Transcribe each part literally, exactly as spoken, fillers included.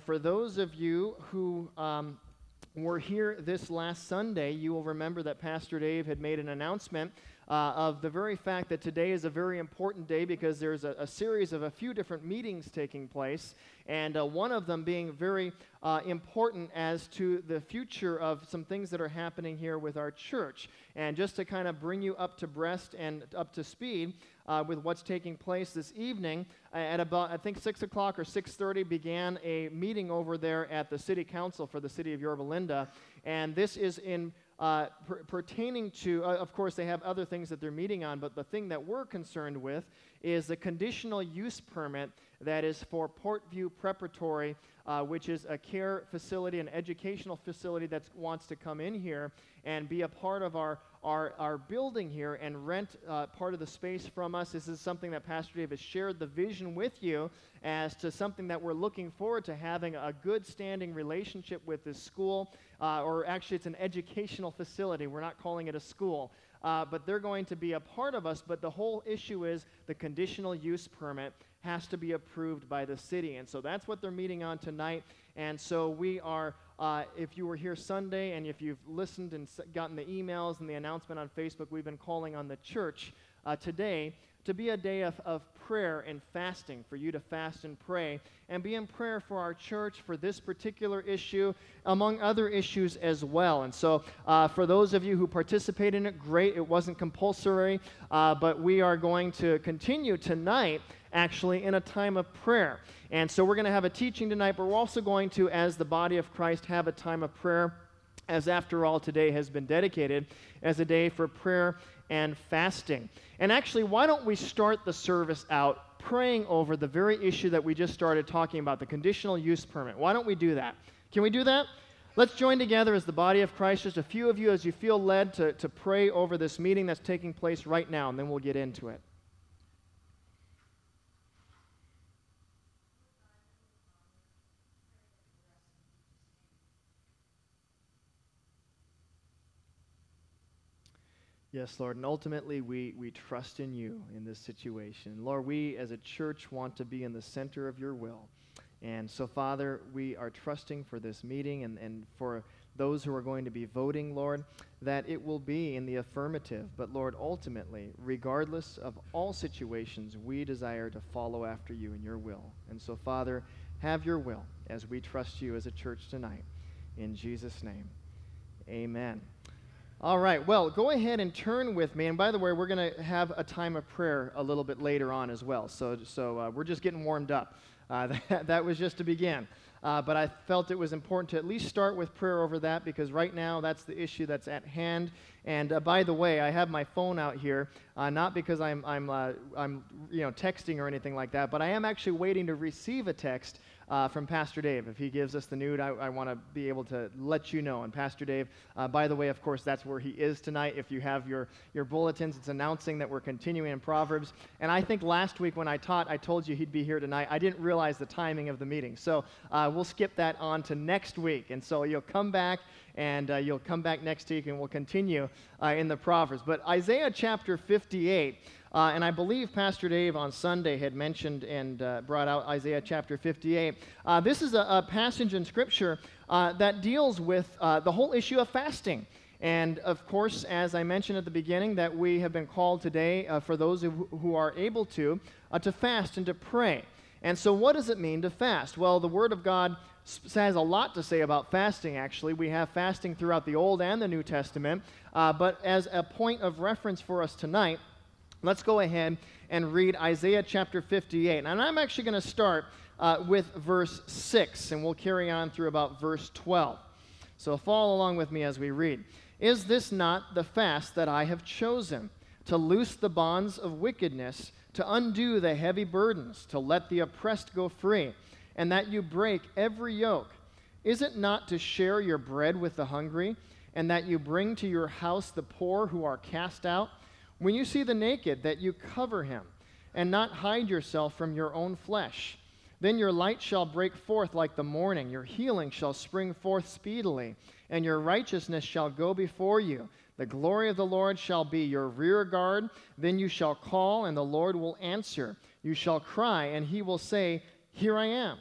for those of you who um, were here this last Sunday, you will remember that Pastor Dave had made an announcement uh, of the very fact that today is a very important day because there's a, a series of a few different meetings taking place, and uh, one of them being very uh, important as to the future of some things that are happening here with our church. And just to kind of bring you up to breast and up to speed uh, with what's taking place this evening, uh, at about, I think, six o'clock or six thirty began a meeting over there at the City Council for the City of Yorba Linda, and this is in Uh, per pertaining to, uh, of course, they have other things that they're meeting on, but the thing that we're concerned with is the conditional use permit that is for Portview Preparatory, uh, which is a care facility, an educational facility that wants to come in here and be a part of our our, our building here and rent uh, part of the space from us. This is something that Pastor Dave has shared the vision with you as to something that we're looking forward to having a good standing relationship with this school, uh, or actually it's an educational facility. We're not calling it a school. Uh, but they're going to be a part of us, but the whole issue is the conditional use permit has to be approved by the city. And so that's what they're meeting on tonight. And so we are, uh, if you were here Sunday and if you've listened and gotten the emails and the announcement on Facebook, we've been calling on the church uh, today to be a day of, of prayer and fasting, for you to fast and pray, and be in prayer for our church for this particular issue, among other issues as well. And so uh, for those of you who participate in it, great. It wasn't compulsory, uh, but we are going to continue tonight actually in a time of prayer. And so we're going to have a teaching tonight, but we're also going to, as the body of Christ, have a time of prayer, as after all today has been dedicated as a day for prayer and fasting. And actually, why don't we start the service out praying over the very issue that we just started talking about, the conditional use permit. Why don't we do that? Can we do that? Let's join together as the body of Christ, just a few of you as you feel led to, to pray over this meeting that's taking place right now, and then we'll get into it. Yes, Lord, and ultimately we, we trust in you in this situation. Lord, we as a church want to be in the center of your will. And so, Father, we are trusting for this meeting and, and for those who are going to be voting, Lord, that it will be in the affirmative. But, Lord, ultimately, regardless of all situations, we desire to follow after you in your will. And so, Father, have your will as we trust you as a church tonight. In Jesus' name, amen. All right, well, go ahead and turn with me. And by the way, we're going to have a time of prayer a little bit later on as well. So so uh, we're just getting warmed up. Uh, that, that was just to begin. Uh, but I felt it was important to at least start with prayer over that, because right now that's the issue that's at hand. And uh, by the way, I have my phone out here, uh, not because I'm I'm uh, I'm you know texting or anything like that, but I am actually waiting to receive a text Uh, from Pastor Dave. If he gives us the nude, I, I want to be able to let you know. And Pastor Dave, uh, by the way, of course, that's where he is tonight. If you have your, your bulletins, it's announcing that we're continuing in Proverbs. And I think last week when I taught, I told you he'd be here tonight. I didn't realize the timing of the meeting. So uh, we'll skip that on to next week. And so you'll come back, and uh, you'll come back next week, and we'll continue uh, in the Proverbs. But Isaiah chapter fifty-eight, Uh, and I believe Pastor Dave on Sunday had mentioned and uh, brought out Isaiah chapter fifty-eight. Uh, this is a, a passage in Scripture uh, that deals with uh, the whole issue of fasting. And, of course, as I mentioned at the beginning, that we have been called today, uh, for those who, who are able to, uh, to fast and to pray. And so what does it mean to fast? Well, the Word of God has a lot to say about fasting, actually. We have fasting throughout the Old and the New Testament. Uh, but as a point of reference for us tonight, let's go ahead and read Isaiah chapter fifty-eight. And I'm actually going to start uh, with verse six, and we'll carry on through about verse twelve. So follow along with me as we read. Is this not the fast that I have chosen, to loose the bonds of wickedness, to undo the heavy burdens, to let the oppressed go free, and that you break every yoke? Is it not to share your bread with the hungry, and that you bring to your house the poor who are cast out? When you see the naked, that you cover him, and not hide yourself from your own flesh. Then your light shall break forth like the morning, your healing shall spring forth speedily, and your righteousness shall go before you. The glory of the Lord shall be your rear guard. Then you shall call, and the Lord will answer. You shall cry, and he will say, Here I am.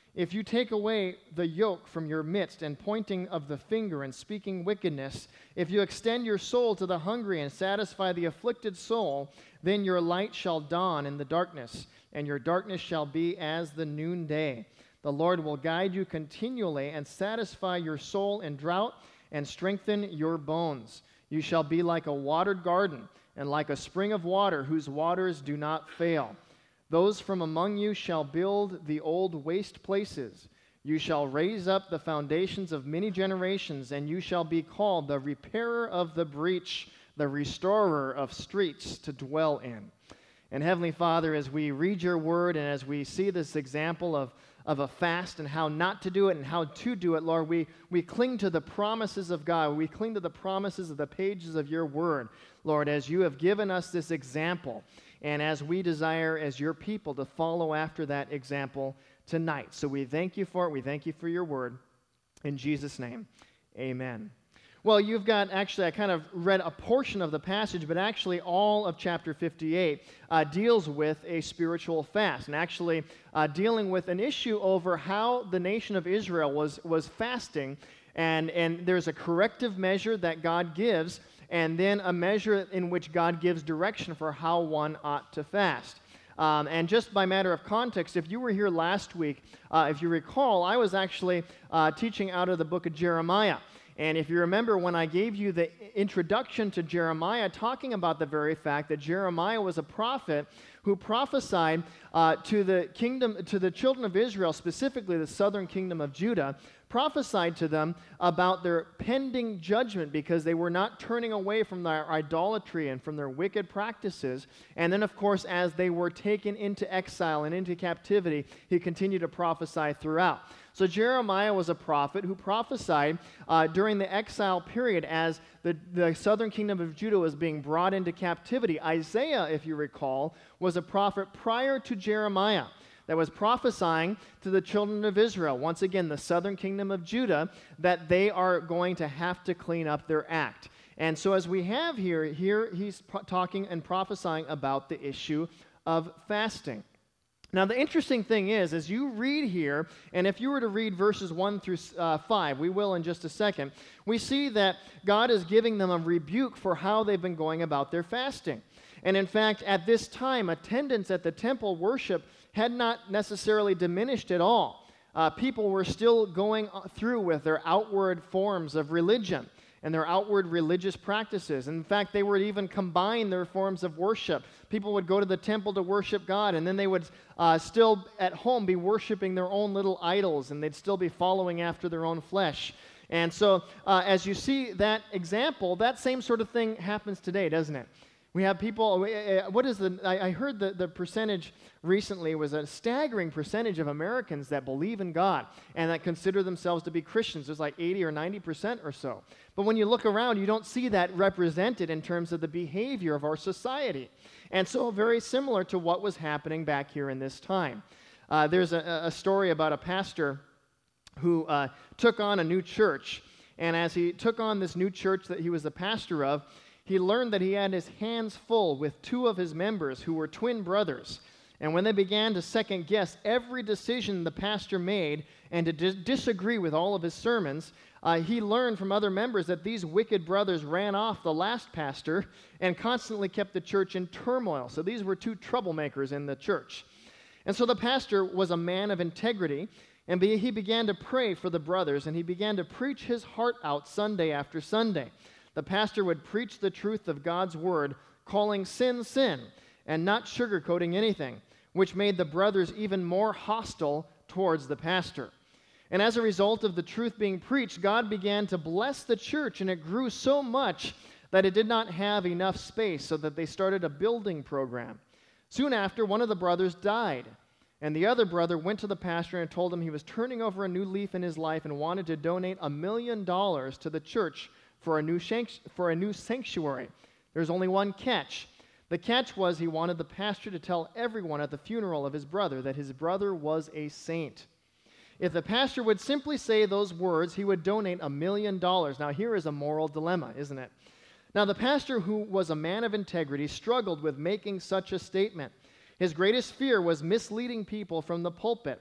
if you take away the yoke from your midst and pointing of the finger and speaking wickedness, if you extend your soul to the hungry and satisfy the afflicted soul, then your light shall dawn in the darkness, and your darkness shall be as the noonday. The Lord will guide you continually and satisfy your soul in drought and strengthen your bones. You shall be like a watered garden and like a spring of water whose waters do not fail. Those from among you shall build the old waste places. You shall raise up the foundations of many generations, and you shall be called the repairer of the breach, the restorer of streets to dwell in. And Heavenly Father, as we read your word and as we see this example of, of a fast and how not to do it and how to do it, Lord, we, we cling to the promises of God. We cling to the promises of the pages of your word, Lord, as you have given us this example. And as we desire as your people to follow after that example tonight. So we thank you for it. We thank you for your word. In Jesus' name, amen. Well, you've got, actually, I kind of read a portion of the passage, but actually all of chapter fifty-eight uh, deals with a spiritual fast, and actually uh, dealing with an issue over how the nation of Israel was, was fasting, and, and there's a corrective measure that God gives, and then a measure in which God gives direction for how one ought to fast. Um, and just by matter of context, if you were here last week, uh, if you recall, I was actually uh, teaching out of the book of Jeremiah. And if you remember when I gave you the introduction to Jeremiah, talking about the very fact that Jeremiah was a prophet who prophesied uh, to the kingdom, to the children of Israel, specifically the southern kingdom of Judah, prophesied to them about their pending judgment because they were not turning away from their idolatry and from their wicked practices. And then, of course, as they were taken into exile and into captivity, he continued to prophesy throughout. So Jeremiah was a prophet who prophesied uh, during the exile period as the, the southern kingdom of Judah was being brought into captivity. Isaiah, if you recall, was a prophet prior to Jeremiah that was prophesying to the children of Israel, once again, the southern kingdom of Judah, that they are going to have to clean up their act. And so as we have here, here he's pro- talking and prophesying about the issue of fasting. Now, the interesting thing is, as you read here, and if you were to read verses one through uh, five, we will in just a second, we see that God is giving them a rebuke for how they've been going about their fasting. And in fact, at this time, attendance at the temple worship had not necessarily diminished at all. Uh, people were still going through with their outward forms of religion and their outward religious practices. In fact, they would even combine their forms of worship. People would go to the temple to worship God, and then they would uh, still at home be worshiping their own little idols, and they'd still be following after their own flesh. And so uh, as you see that example, that same sort of thing happens today, doesn't it? We have people, what is the, I heard the, the percentage recently was a staggering percentage of Americans that believe in God and that consider themselves to be Christians. There's like eighty or ninety percent or so. But when you look around, you don't see that represented in terms of the behavior of our society. And so very similar to what was happening back here in this time. Uh, there's a, a story about a pastor who uh, took on a new church. And as he took on this new church that he was the pastor of, he learned that he had his hands full with two of his members who were twin brothers. And when they began to second guess every decision the pastor made and to dis- disagree with all of his sermons, uh, he learned from other members that these wicked brothers ran off the last pastor and constantly kept the church in turmoil. So these were two troublemakers in the church. And so the pastor was a man of integrity, and be- he began to pray for the brothers, and he began to preach his heart out Sunday after Sunday. The pastor would preach the truth of God's word, calling sin, sin, and not sugarcoating anything, which made the brothers even more hostile towards the pastor. And as a result of the truth being preached, God began to bless the church, and it grew so much that it did not have enough space, so that they started a building program. Soon after, one of the brothers died, and the other brother went to the pastor and told him he was turning over a new leaf in his life and wanted to donate a million dollars to the church for a new shank- for a new sanctuary. There's only one catch. The catch was he wanted the pastor to tell everyone at the funeral of his brother that his brother was a saint. If the pastor would simply say those words, he would donate a million dollars. Now, here is a moral dilemma, isn't it? Now, the pastor, who was a man of integrity, struggled with making such a statement. His greatest fear was misleading people from the pulpit.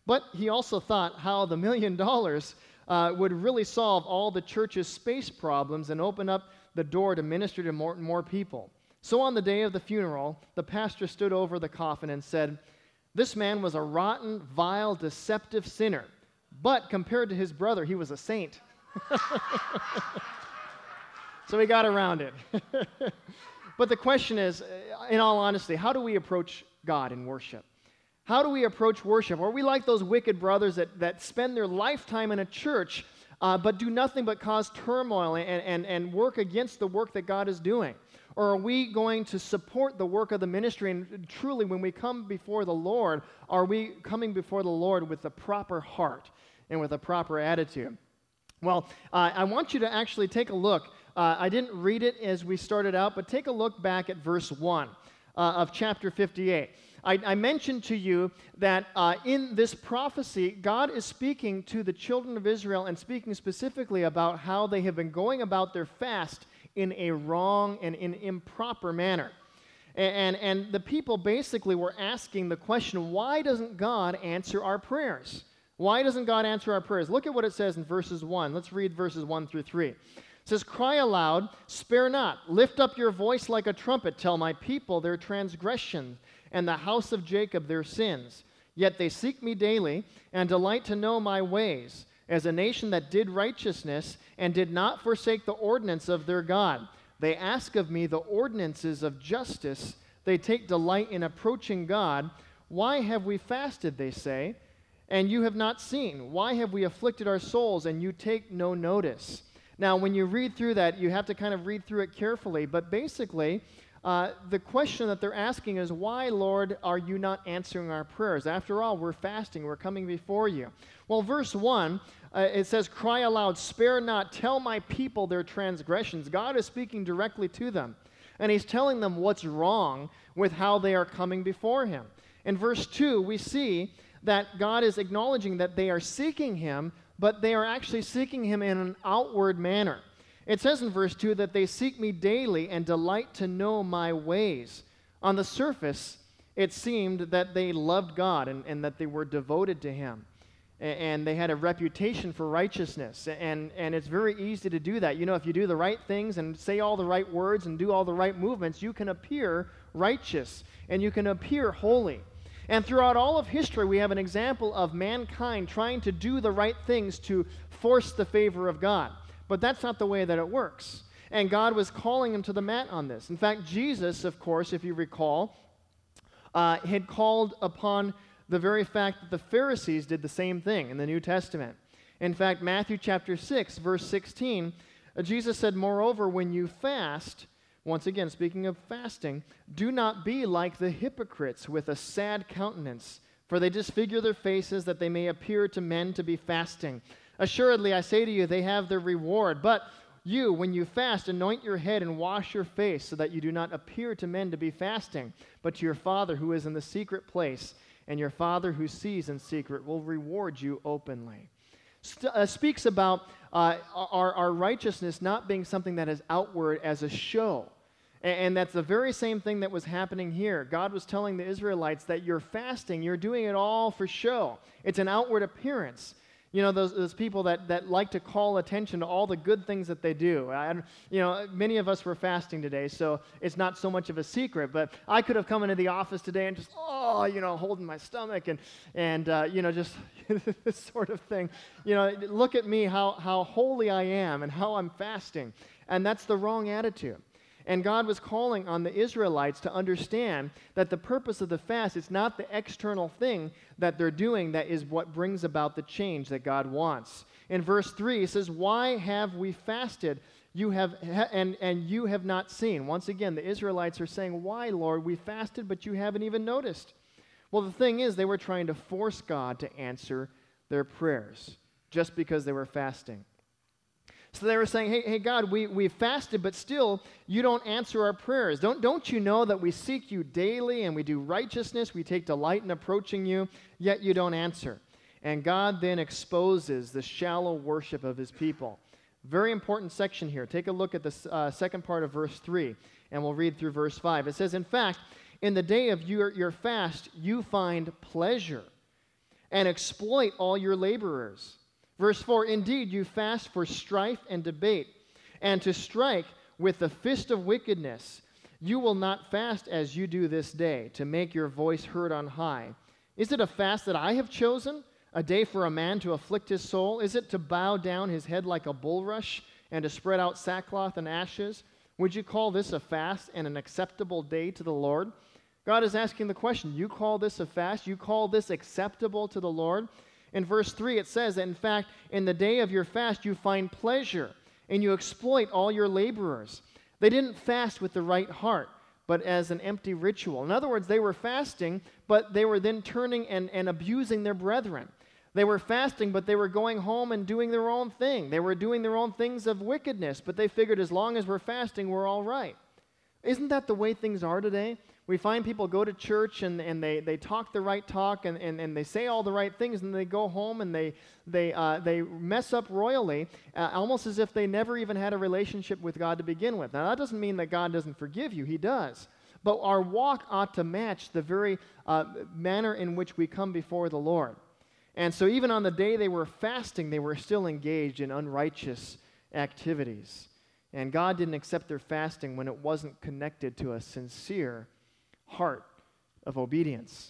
But he also thought how the million dollars uh, would really solve all the church's space problems and open up the door to minister to more and more people. So on the day of the funeral, the pastor stood over the coffin and said, "This man was a rotten, vile, deceptive sinner, but compared to his brother, he was a saint." So we got around it. But the question is, in all honesty, how do we approach God in worship? How do we approach worship? Are we like those wicked brothers that, that spend their lifetime in a church uh, but do nothing but cause turmoil and, and, and work against the work that God is doing? Or are we going to support the work of the ministry? And truly, when we come before the Lord, are we coming before the Lord with the proper heart and with a proper attitude? Well, uh, I want you to actually take a look. Uh, I didn't read it as we started out, but take a look back at verse one uh, of chapter fifty-eight. I, I mentioned to you that uh, in this prophecy, God is speaking to the children of Israel and speaking specifically about how they have been going about their fast in a wrong and in improper manner. And, and, and the people basically were asking the question, why doesn't God answer our prayers? Why doesn't God answer our prayers? Look at what it says in verses one. Let's read verses one through three. It says, "Cry aloud, spare not. Lift up your voice like a trumpet. Tell my people their transgressions, and the house of Jacob their sins. Yet they seek me daily, and delight to know my ways, as a nation that did righteousness, and did not forsake the ordinance of their God. They ask of me the ordinances of justice. They take delight in approaching God. Why have we fasted, they say, and you have not seen? Why have we afflicted our souls, and you take no notice?" Now, when you read through that, you have to kind of read through it carefully. But basically, uh, the question that they're asking is, why, Lord, are you not answering our prayers? After all, we're fasting. We're coming before you. Well, verse one, uh, it says, "Cry aloud, spare not, tell my people their transgressions." God is speaking directly to them. And he's telling them what's wrong with how they are coming before him. In verse two, we see that God is acknowledging that they are seeking him, but they are actually seeking him in an outward manner. It says in verse two that they seek me daily and delight to know my ways. On the surface, it seemed that they loved God and, and that they were devoted to him. And, and they had a reputation for righteousness. And, and it's very easy to do that. You know, if you do the right things and say all the right words and do all the right movements, you can appear righteous and you can appear holy. And throughout all of history, we have an example of mankind trying to do the right things to force the favor of God. But that's not the way that it works. And God was calling him to the mat on this. In fact, Jesus, of course, if you recall, uh, had called upon the very fact that the Pharisees did the same thing in the New Testament. In fact, Matthew chapter six, verse sixteen, uh, Jesus said, "Moreover, when you fast," once again, speaking of fasting, "do not be like the hypocrites with a sad countenance, for they disfigure their faces that they may appear to men to be fasting. Assuredly, I say to you, they have their reward. But you, when you fast, anoint your head and wash your face, so that you do not appear to men to be fasting, but to your Father who is in the secret place, and your Father who sees in secret will reward you openly." St- uh, speaks about uh, our, our righteousness not being something that is outward as a show. And that's the very same thing that was happening here. God was telling the Israelites that you're fasting, you're doing it all for show. It's an outward appearance. You know, those, those people that, that like to call attention to all the good things that they do. I, you know, many of us were fasting today, so it's not so much of a secret. But I could have come into the office today and just, oh, you know, holding my stomach and, and uh, you know, just this sort of thing. You know, look at me, how, how holy I am and how I'm fasting. And that's the wrong attitude. And God was calling on the Israelites to understand that the purpose of the fast is not the external thing that they're doing that is what brings about the change that God wants. In verse three, it says, "Why have we fasted? You have and, and you have not seen." Once again, the Israelites are saying, "Why, Lord? We fasted, but you haven't even noticed." Well, the thing is, they were trying to force God to answer their prayers just because they were fasting. So they were saying, hey, hey God, we, we fasted, but still you don't answer our prayers. Don't, don't you know that we seek you daily and we do righteousness, we take delight in approaching you, yet you don't answer? And God then exposes the shallow worship of his people. Very important section here. Take a look at the uh, second part of verse three, and we'll read through verse five. It says, "In fact, in the day of your, your fast, you find pleasure." and exploit all your laborers. Verse four, indeed, you fast for strife and debate, and to strike with the fist of wickedness. You will not fast as you do this day, to make your voice heard on high. Is it a fast that I have chosen, a day for a man to afflict his soul? Is it to bow down his head like a bulrush, and to spread out sackcloth and ashes? Would you call this a fast and an acceptable day to the Lord? God is asking the question, you call this a fast? You call this acceptable to the Lord? In verse three, it says that, in fact, in the day of your fast, you find pleasure, and you exploit all your laborers. They didn't fast with the right heart, but as an empty ritual. In other words, they were fasting, but they were then turning and, and abusing their brethren. They were fasting, but they were going home and doing their own thing. They were doing their own things of wickedness, but they figured as long as we're fasting, we're all right. Isn't that the way things are today? We find people go to church and, and they, they talk the right talk and, and, and they say all the right things, and they go home and they, they, uh, they mess up royally, uh, almost as if they never even had a relationship with God to begin with. Now, that doesn't mean that God doesn't forgive you. He does. But our walk ought to match the very uh, manner in which we come before the Lord. And so even on the day they were fasting, they were still engaged in unrighteous activities. And God didn't accept their fasting when it wasn't connected to a sincere heart of obedience.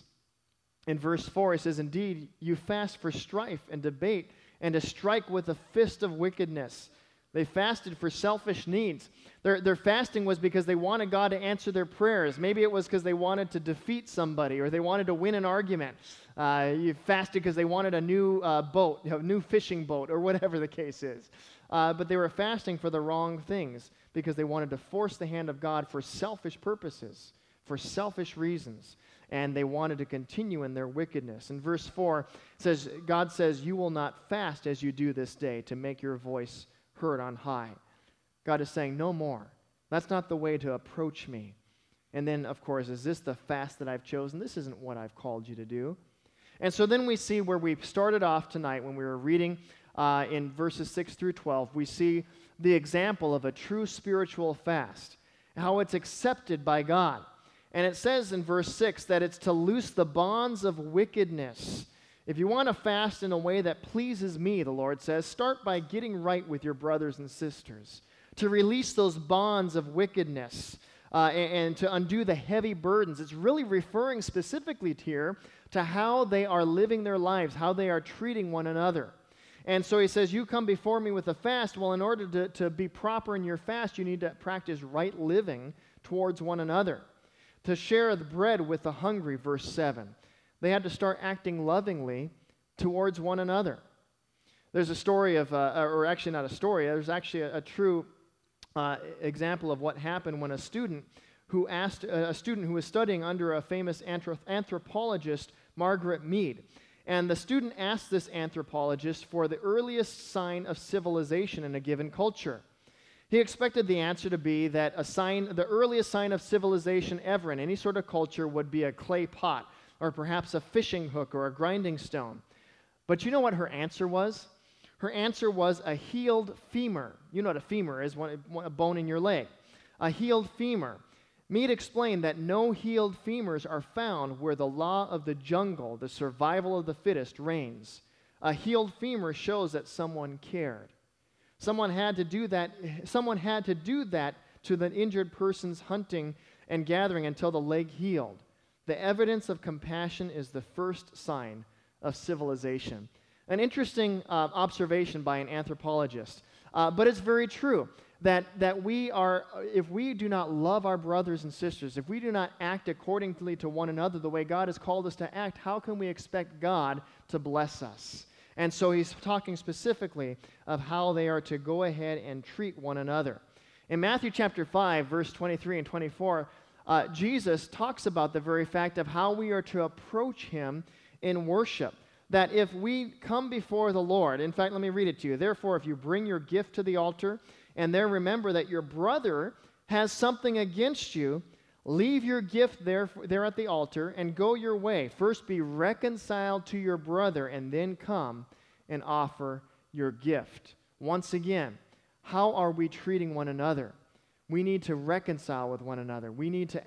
In verse four, it says, indeed, you fast for strife and debate and to strike with a fist of wickedness. They fasted for selfish needs. Their, their fasting was because they wanted God to answer their prayers. Maybe it was because they wanted to defeat somebody or they wanted to win an argument. Uh, you fasted because they wanted a new uh, boat, a new fishing boat, or whatever the case is. Uh, but they were fasting for the wrong things because they wanted to force the hand of God for selfish purposes, for selfish reasons, and they wanted to continue in their wickedness. In verse four, it says, God says, you will not fast as you do this day to make your voice heard on high. God is saying, no more. That's not the way to approach me. And then, of course, is this the fast that I've chosen? This isn't what I've called you to do. And so then we see where we started off tonight when we were reading uh, in verses six through twelve, we see the example of a true spiritual fast, how it's accepted by God. And it says in verse six that it's to loose the bonds of wickedness. If you want to fast in a way that pleases me, the Lord says, start by getting right with your brothers and sisters, to release those bonds of wickedness uh, and, and to undo the heavy burdens. It's really referring specifically here to how they are living their lives, how they are treating one another. And so he says, you come before me with a fast. Well, in order to, to be proper in your fast, you need to practice right living towards one another. To share the bread with the hungry, verse seven. They had to start acting lovingly towards one another. There's a story of, uh, or actually not a story, there's actually a, a true uh, example of what happened when a student who asked, a student who was studying under a famous anthrop- anthropologist, Margaret Mead. And the student asked this anthropologist for the earliest sign of civilization in a given culture. He expected the answer to be that a sign, the earliest sign of civilization ever in any sort of culture would be a clay pot, or perhaps a fishing hook or a grinding stone. But you know what her answer was? Her answer was a healed femur. You know what a femur is, one, a bone in your leg. A healed femur. Mead explained that no healed femurs are found where the law of the jungle, the survival of the fittest, reigns. A healed femur shows that someone cared. Someone had to do that, someone had to do that to the injured person's hunting and gathering until the leg healed. The evidence of compassion is the first sign of civilization. An interesting uh, observation by an anthropologist, uh, but it's very true. That, that we are, if we do not love our brothers and sisters, if we do not act accordingly to one another the way God has called us to act, how can we expect God to bless us? And so he's talking specifically of how they are to go ahead and treat one another. In Matthew chapter five, verse twenty-three and twenty-four, uh, Jesus talks about the very fact of how we are to approach him in worship. That if we come before the Lord, in fact, let me read it to you. Therefore, if you bring your gift to the altar, and there remember that your brother has something against you, leave your gift there, there at the altar and go your way. First be reconciled to your brother and then come and offer your gift. Once again, how are we treating one another? We need to reconcile with one another. We need to act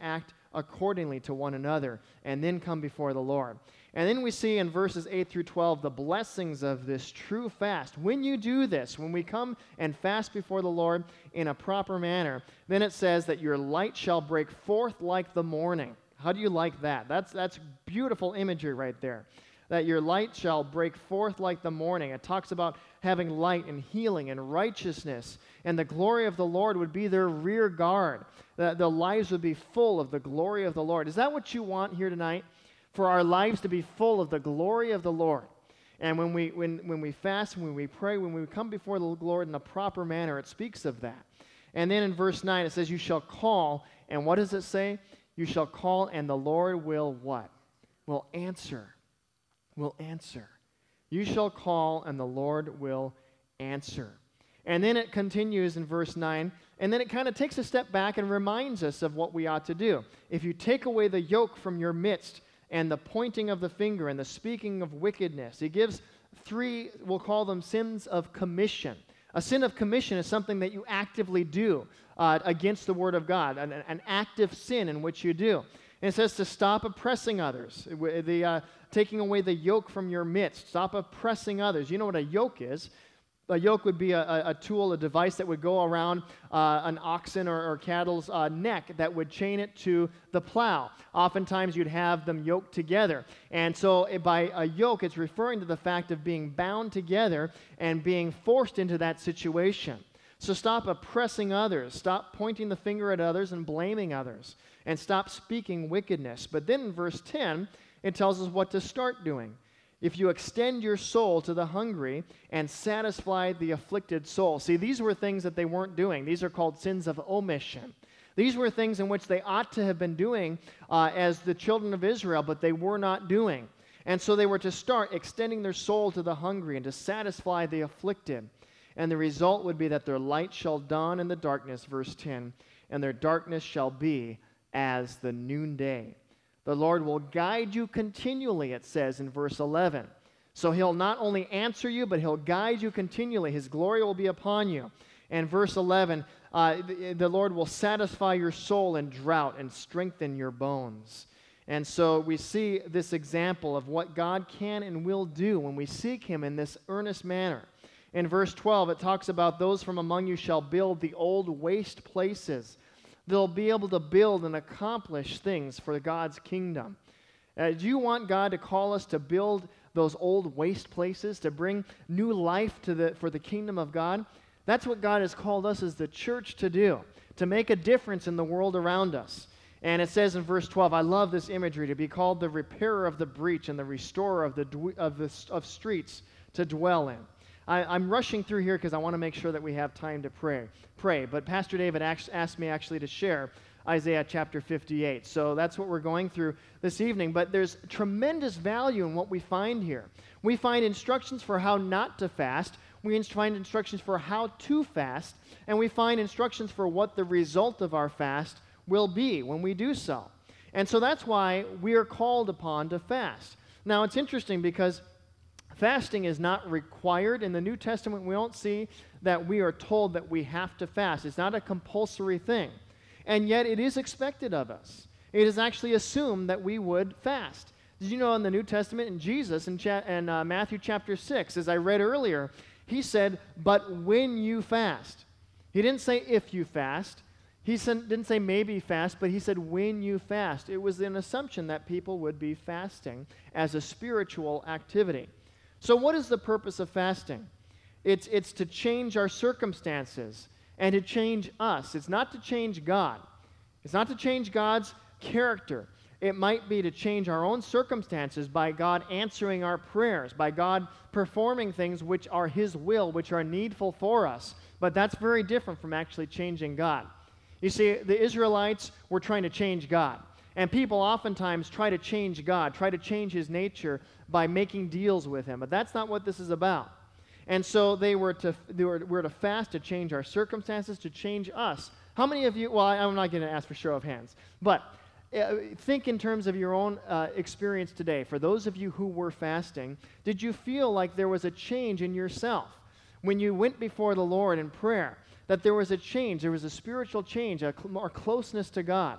accordingly to one another, and then come before the Lord. And then we see in verses eight through twelve the blessings of this true fast. When you do this, when we come and fast before the Lord in a proper manner, then it says that your light shall break forth like the morning. How do you like that? That's, that's beautiful imagery right there. That your light shall break forth like the morning. It talks about having light and healing and righteousness, and the glory of the Lord would be their rear guard. The, the lives would be full of the glory of the Lord. Is that what you want here tonight? For our lives to be full of the glory of the Lord. And when we, when, when we fast, when we pray, when we come before the Lord in a proper manner, it speaks of that. And then in verse nine it says, you shall call, and what does it say? You shall call, and the Lord will what? Will answer. Will answer. You shall call, and the Lord will answer. And then it continues in verse nine, and then it kind of takes a step back and reminds us of what we ought to do. If you take away the yoke from your midst, and the pointing of the finger, and the speaking of wickedness, he gives three, we'll call them sins of commission. A sin of commission is something that you actively do uh, against the Word of God, an, an active sin in which you do. And it says to stop oppressing others, the uh, taking away the yoke from your midst. Stop oppressing others. You know what a yoke is? A yoke would be a, a tool, a device that would go around uh, an oxen or, or cattle's uh, neck that would chain it to the plow. Oftentimes you'd have them yoked together. And so it, by a yoke, it's referring to the fact of being bound together and being forced into that situation. So stop oppressing others. Stop pointing the finger at others and blaming others. And stop speaking wickedness. But then in verse ten, it tells us what to start doing. If you extend your soul to the hungry and satisfy the afflicted soul. See, these were things that they weren't doing. These are called sins of omission. These were things in which they ought to have been doing uh, as the children of Israel, but they were not doing. And so they were to start extending their soul to the hungry and to satisfy the afflicted. And the result would be that their light shall dawn in the darkness, verse ten, and their darkness shall be as the noonday. The Lord will guide you continually, it says in verse eleven. So he'll not only answer you, but he'll guide you continually. His glory will be upon you. And verse eleven, uh, the, the Lord will satisfy your soul in drought and strengthen your bones. And so we see this example of what God can and will do when we seek him in this earnest manner. In verse twelve, it talks about those from among you shall build the old waste places. They'll be able to build and accomplish things for God's kingdom. Uh, do you want God to call us to build those old waste places, to bring new life to the, for the kingdom of God? That's what God has called us as the church to do, to make a difference in the world around us. And it says in verse twelve, I love this imagery, to be called the repairer of the breach and the restorer of, the, of, the, of streets to dwell in. I, I'm rushing through here because I want to make sure that we have time to pray. Pray, but Pastor David asked me actually to share Isaiah chapter fifty-eight. So that's what we're going through this evening. But there's tremendous value in what we find here. We find instructions for how not to fast. We find instructions for how to fast. And we find instructions for what the result of our fast will be when we do so. And so that's why we are called upon to fast. Now, it's interesting because fasting is not required. In the New Testament, we don't see that we are told that we have to fast. It's not a compulsory thing. And yet it is expected of us. It is actually assumed that we would fast. Did you know in the New Testament, in Jesus, in, cha- in uh, Matthew chapter six, as I read earlier, he said, but when you fast. He didn't say if you fast. He said, didn't say maybe fast, but he said when you fast. It was an assumption that people would be fasting as a spiritual activity. So what is the purpose of fasting? It's, it's to change our circumstances and to change us. It's not to change God. It's not to change God's character. It might be to change our own circumstances by God answering our prayers, by God performing things which are his will, which are needful for us. But that's very different from actually changing God. You see, the Israelites were trying to change God. And people oftentimes try to change God, try to change his nature by making deals with him. But that's not what this is about. And so they were to, they were, were to fast to change our circumstances, to change us. How many of you, well, I'm not going to ask for show of hands, but uh, think in terms of your own uh, experience today. For those of you who were fasting, did you feel like there was a change in yourself when you went before the Lord in prayer, that there was a change, there was a spiritual change, a cl- more closeness to God?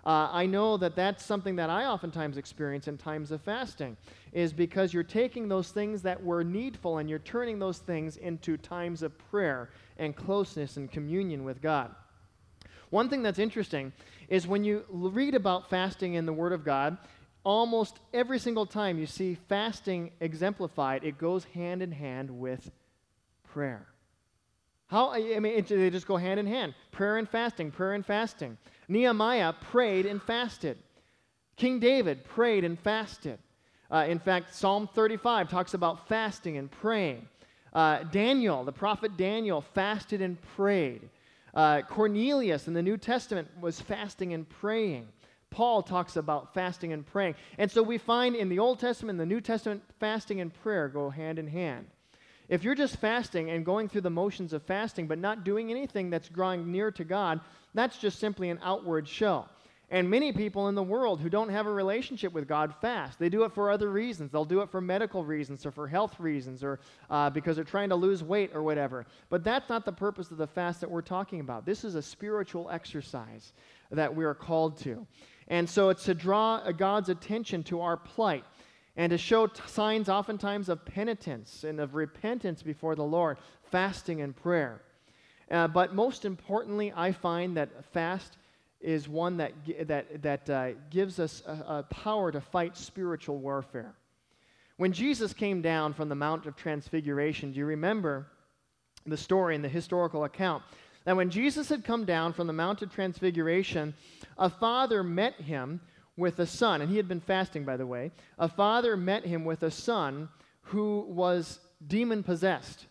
Uh, I know that that's something that I oftentimes experience in times of fasting, is because you're taking those things that were needful and you're turning those things into times of prayer and closeness and communion with God. One thing that's interesting is when you read about fasting in the Word of God, almost every single time you see fasting exemplified, it goes hand in hand with prayer. How, I mean, it, they just go hand in hand. Prayer and fasting, prayer and fasting. Nehemiah prayed and fasted. King David prayed and fasted. Uh, in fact, Psalm thirty-five talks about fasting and praying. Uh, Daniel, the prophet Daniel, fasted and prayed. Uh, Cornelius in the New Testament was fasting and praying. Paul talks about fasting and praying. And so we find in the Old Testament and the New Testament, fasting and prayer go hand in hand. If you're just fasting and going through the motions of fasting but not doing anything that's drawing near to God, that's just simply an outward show. And many people in the world who don't have a relationship with God fast. They do it for other reasons. They'll do it for medical reasons or for health reasons or uh, because they're trying to lose weight or whatever. But that's not the purpose of the fast that we're talking about. This is a spiritual exercise that we are called to. And so it's to draw God's attention to our plight and to show t- signs oftentimes of penitence and of repentance before the Lord, fasting and prayer. Uh, but most importantly, I find that fast is one that, that, that uh, gives us a, a power to fight spiritual warfare. When Jesus came down from the Mount of Transfiguration, do you remember the story in the historical account? That when Jesus had come down from the Mount of Transfiguration, a father met him with a son, and he had been fasting, by the way. A father met him with a son who was demon-possessed.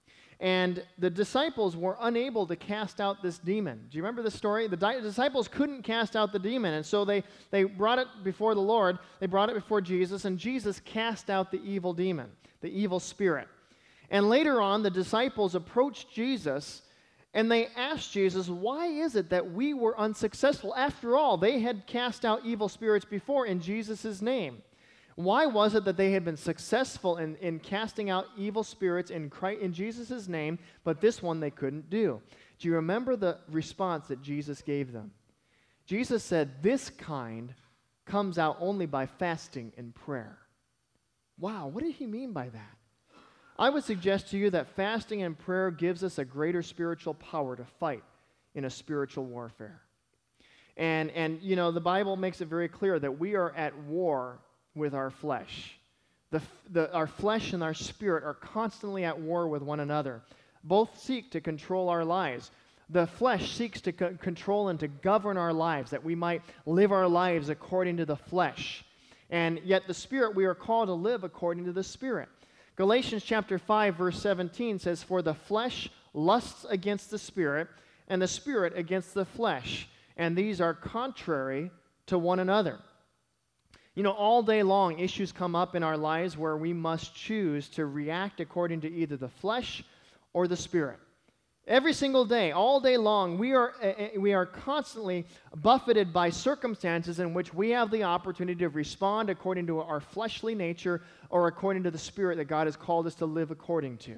And the disciples were unable to cast out this demon. Do you remember the story? The di- disciples couldn't cast out the demon, and so they, they brought it before the Lord. They brought it before Jesus, and Jesus cast out the evil demon, the evil spirit. And later on, the disciples approached Jesus, and they asked Jesus, why is it that we were unsuccessful? After all, they had cast out evil spirits before in Jesus' name. Why was it that they had been successful in, in casting out evil spirits in, Christ, in Jesus' name, but this one they couldn't do? Do you remember the response that Jesus gave them? Jesus said, this kind comes out only by fasting and prayer. Wow, what did he mean by that? I would suggest to you that fasting and prayer gives us a greater spiritual power to fight in a spiritual warfare. And, and you know, the Bible makes it very clear that we are at war with our flesh. The, the, our flesh and our spirit are constantly at war with one another. Both seek to control our lives. The flesh seeks to co- control and to govern our lives, that we might live our lives according to the flesh. And yet the spirit, we are called to live according to the spirit. Galatians chapter five, verse seventeen says, for the flesh lusts against the spirit, and the spirit against the flesh, and these are contrary to one another. You know, all day long, issues come up in our lives where we must choose to react according to either the flesh or the spirit. Every single day, all day long, we are, uh, we are constantly buffeted by circumstances in which we have the opportunity to respond according to our fleshly nature or according to the spirit that God has called us to live according to.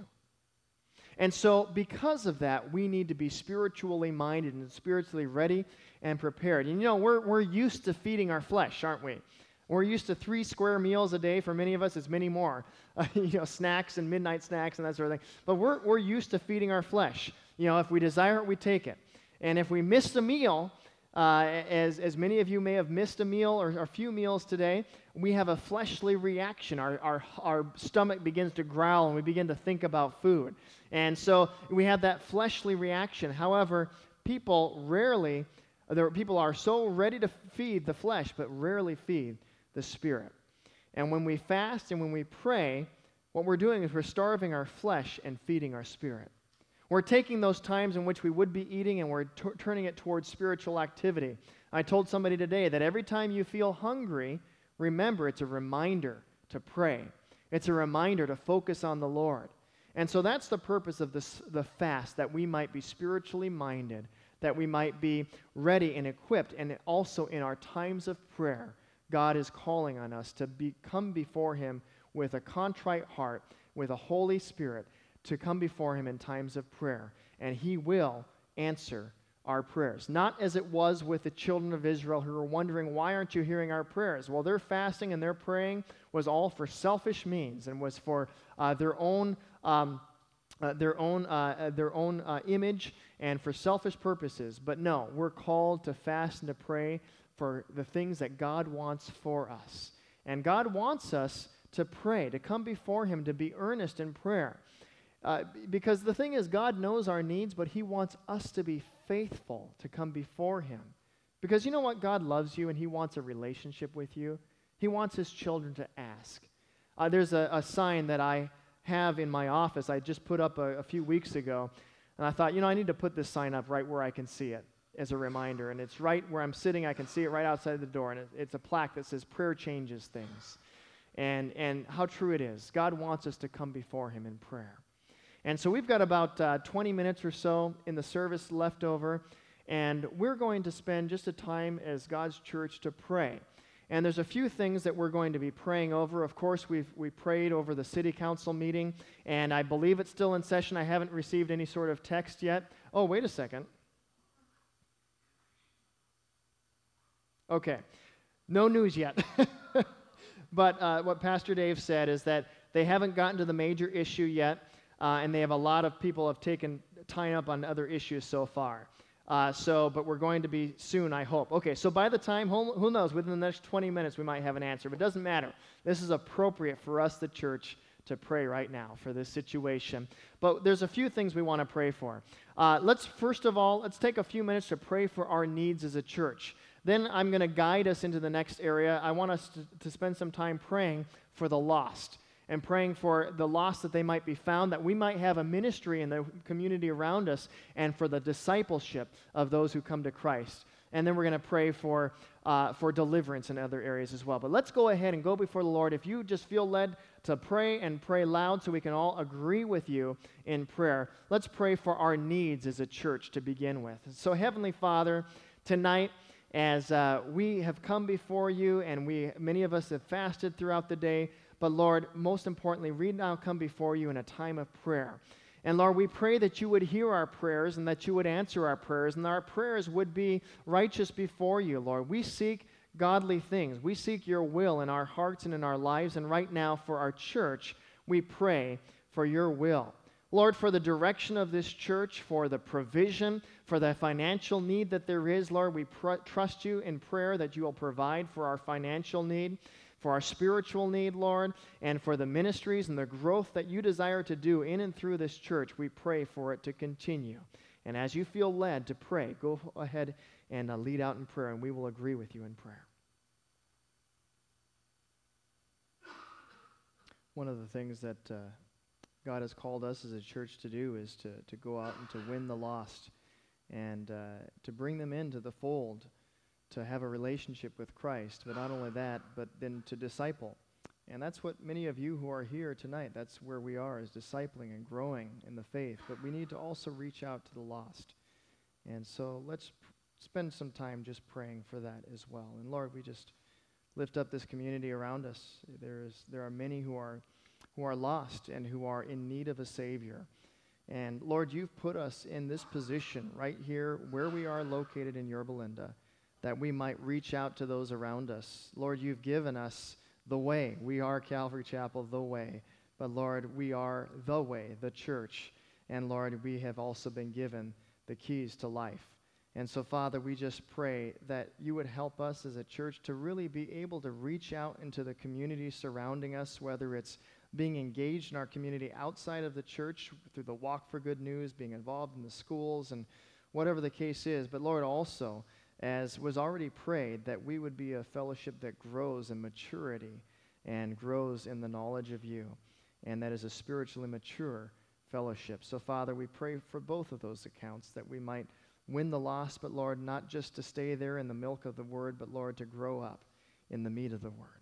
And so, because of that, we need to be spiritually minded and spiritually ready and prepared. And you know, we're, we're used to feeding our flesh, aren't we? We're used to three square meals a day. For many of us, it's many more. Uh, you know, snacks and midnight snacks and that sort of thing. But we're, we're used to feeding our flesh. You know, if we desire it, we take it. And if we miss a meal, uh, as, as many of you may have missed a meal or a few meals today, we have a fleshly reaction. Our, our, our stomach begins to growl and we begin to think about food. And so we have that fleshly reaction. However, people rarely, there, people are so ready to feed the flesh, but rarely feed the spirit. And when we fast and when we pray, what we're doing is we're starving our flesh and feeding our spirit. We're taking those times in which we would be eating and we're t- turning it towards spiritual activity. I told somebody today that every time you feel hungry, remember it's a reminder to pray. It's a reminder to focus on the Lord. And so that's the purpose of this, the fast, that we might be spiritually minded, that we might be ready and equipped, and also in our times of prayer, God is calling on us to be, come before Him with a contrite heart, with a Holy Spirit, to come before Him in times of prayer. And He will answer our prayers. Not as it was with the children of Israel who were wondering, why aren't you hearing our prayers? Well, their fasting and their praying was all for selfish means and was for uh, their own um, uh, their own uh, their own uh, image and for selfish purposes. But no, we're called to fast and to pray for the things that God wants for us. And God wants us to pray, to come before Him, to be earnest in prayer. Uh, because the thing is, God knows our needs, but He wants us to be faithful to come before Him. Because you know what? God loves you and He wants a relationship with you. He wants His children to ask. Uh, there's a, a sign that I have in my office I just put up a, a few weeks ago, and I thought, you know, I need to put this sign up right where I can see it as a reminder. And it's right where I'm sitting. I can see it right outside the door, and it, it's a plaque that says, "Prayer changes things." And, and how true it is. God wants us to come before Him in prayer. And so we've got about uh, twenty minutes or so in the service left over, and we're going to spend just a time as God's church to pray. And there's a few things that we're going to be praying over. Of course, we've we prayed over the city council meeting, and I believe it's still in session. I haven't received any sort of text yet. Oh, wait a second. Okay, no news yet. But uh, what Pastor Dave said is that they haven't gotten to the major issue yet, uh, and they have a lot of people have taken time up on other issues so far. Uh, so, but we're going to be soon, I hope. Okay, so by the time, who, who knows, within the next twenty minutes we might have an answer, but it doesn't matter. This is appropriate for us, the church, to pray right now for this situation. But there's a few things we want to pray for. Uh, let's, first of all, let's take a few minutes to pray for our needs as a church. Then I'm going to guide us into the next area. I want us to, to spend some time praying for the lost and praying for the lost that they might be found, that we might have a ministry in the community around us, and for the discipleship of those who come to Christ. And then we're going to pray for uh, for deliverance in other areas as well. But let's go ahead and go before the Lord. If you just feel led to pray and pray loud so we can all agree with you in prayer, let's pray for our needs as a church to begin with. So Heavenly Father, tonight, as uh, we have come before you, and we many of us have fasted throughout the day, but Lord, most importantly, we now come before you in a time of prayer. And Lord, we pray that you would hear our prayers and that you would answer our prayers, and that our prayers would be righteous before you, Lord. We seek godly things. We seek your will in our hearts and in our lives, and right now for our church, we pray for your will. Lord, for the direction of this church, for the provision, for the financial need that there is, Lord, we pr- trust you in prayer that you will provide for our financial need, for our spiritual need, Lord, and for the ministries and the growth that you desire to do in and through this church. We pray for it to continue. And as you feel led to pray, go ahead and uh, lead out in prayer, and we will agree with you in prayer. One of the things that uh, God has called us as a church to do is to, to go out and to win the lost and uh, to bring them into the fold, to have a relationship with Christ. But not only that, but then to disciple. And that's what many of you who are here tonight, that's where we are, is discipling and growing in the faith. But we need to also reach out to the lost. And so let's p- spend some time just praying for that as well. And Lord, we just lift up this community around us. There is there are many who are who are lost and who are in need of a Savior. And Lord, you've put us in this position right here where we are located in Yorba Linda, that we might reach out to those around us. Lord, you've given us the way. We are Calvary Chapel, the way. But Lord, we are the way, the church. And Lord, we have also been given the keys to life. And so, Father, we just pray that you would help us as a church to really be able to reach out into the community surrounding us, whether it's being engaged in our community outside of the church through the Walk for Good News, being involved in the schools, and whatever the case is. But Lord, also, as was already prayed, that we would be a fellowship that grows in maturity and grows in the knowledge of you, and that is a spiritually mature fellowship. So, Father, we pray for both of those accounts, that we might win the lost, but Lord, not just to stay there in the milk of the word, but Lord, to grow up in the meat of the word.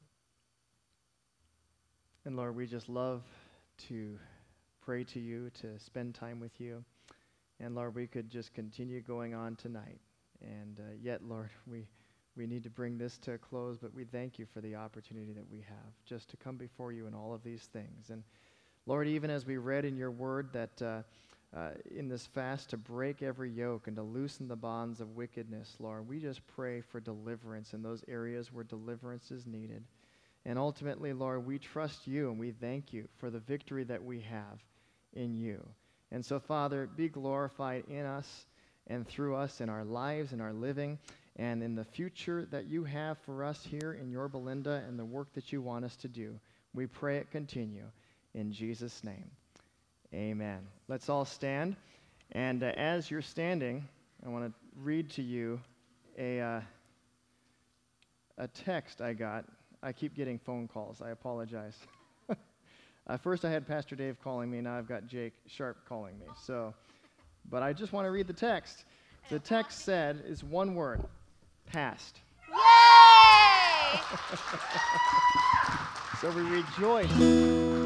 And Lord, we just love to pray to you, to spend time with you. And Lord, we could just continue going on tonight. And uh, yet, Lord, we, we need to bring this to a close, but we thank you for the opportunity that we have just to come before you in all of these things. And Lord, even as we read in your word that uh, uh, in this fast to break every yoke and to loosen the bonds of wickedness, Lord. We just pray for deliverance in those areas where deliverance is needed. And ultimately, Lord, we trust you and we thank you for the victory that we have in you. And so, Father, be glorified in us and through us in our lives, in our living, and in the future that you have for us here in Yorba Linda and the work that you want us to do. We pray it continue. In Jesus' name, amen. Let's all stand. And uh, as you're standing, I want to read to you a, uh, a text I got. I keep getting phone calls. I apologize. uh, first I had Pastor Dave calling me. Now I've got Jake Sharp calling me. So, but I just want to read the text. The text said is one word, past. Yay! So we rejoice